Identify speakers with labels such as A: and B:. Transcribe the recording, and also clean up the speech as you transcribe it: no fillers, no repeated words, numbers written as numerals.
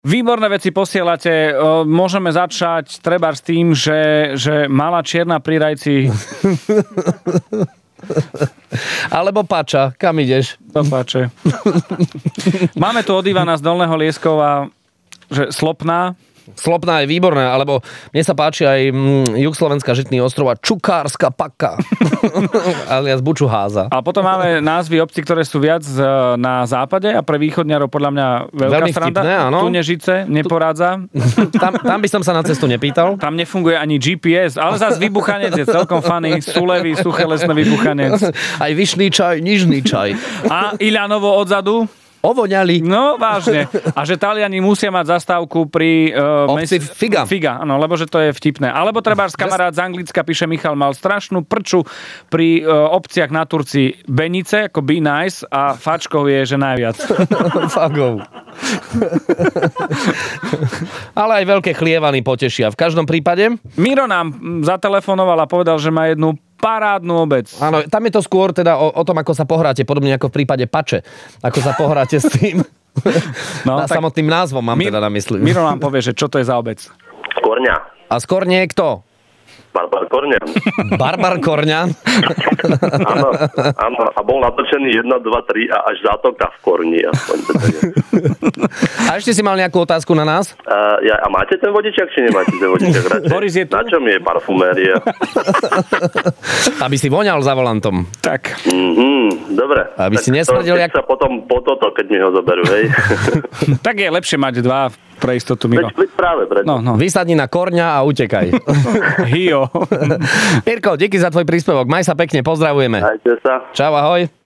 A: Výborné veci posielate. Môžeme začať treba s tým, že malá čierna pri rajci.
B: Alebo Pača. Kam ideš?
A: Do Pače. Máme tu od Ivana z Dolného Lieskova, že Slopná.
B: Slopná je výborná, alebo mne sa páči aj Juhoslovenská Žitný ostrov a Čukárska Paka. Alias Bučuháza.
A: A potom máme názvy obcí, ktoré sú viac na západe a pre východňarov podľa mňa veľká
B: veľmi
A: sranda.
B: vtipné, áno.
A: Tunežice, Neporádza.
B: Tam by som sa na cestu nepýtal.
A: Tam nefunguje ani GPS, ale zase Vybuchanec je celkom funny. Sulevy, suché lesné Vybuchanec.
B: Aj Vyšný čaj, Nižný čaj.
A: A Iľanovo odzadu.
B: Ovoňali.
A: No, vážne. A že Taliani musia mať zastávku pri...
B: obci Figa.
A: Figa, áno, lebo že to je vtipné. Alebo trebárs kamarát z Anglicka, píše Michal, mal strašnú prču pri obciach na Turci Benice, ako Be Nice, a fačkov je, že najviac.
B: Fagov. Ale aj veľké chlievany potešia. V každom prípade...
A: Miro nám zatelefonoval a povedal, že má jednu parádnu obec.
B: Áno, tam je to skôr teda o tom, ako sa pohráte, podobne ako v prípade Pače. Ako sa pohráte s tým.
A: No,
B: samotným názvom mám teda na mysli.
A: Miro nám povie, že čo to je za obec.
C: Korňa.
B: A skôr nie je kto?
C: Barbar Korňan.
B: Barbar Korňan?
C: Áno. A bol natočený 1, 2, 3 a až zátoka v Korni.
B: A ešte si mal nejakú otázku na nás?
C: A máte ten vodičak, či nemáte ten vodičak?
A: Boris je tu.
C: Na čom je parfuméria?
B: Aby si voňal za volantom.
A: Tak.
C: Dobre.
B: Aby si nesmrdil,
C: jak... sa potom po toto, keď mi ho zoberú, hej?
A: Tak je lepšie mať dva pre istotu, Miro.
C: Veď práve, preto.
A: No.
B: Vysadni na Korňa a utekaj.
A: Hio.
B: Mirko, díky za tvoj príspevok. Maj sa pekne, pozdravujeme.
C: Majte sa.
B: Čau, ahoj.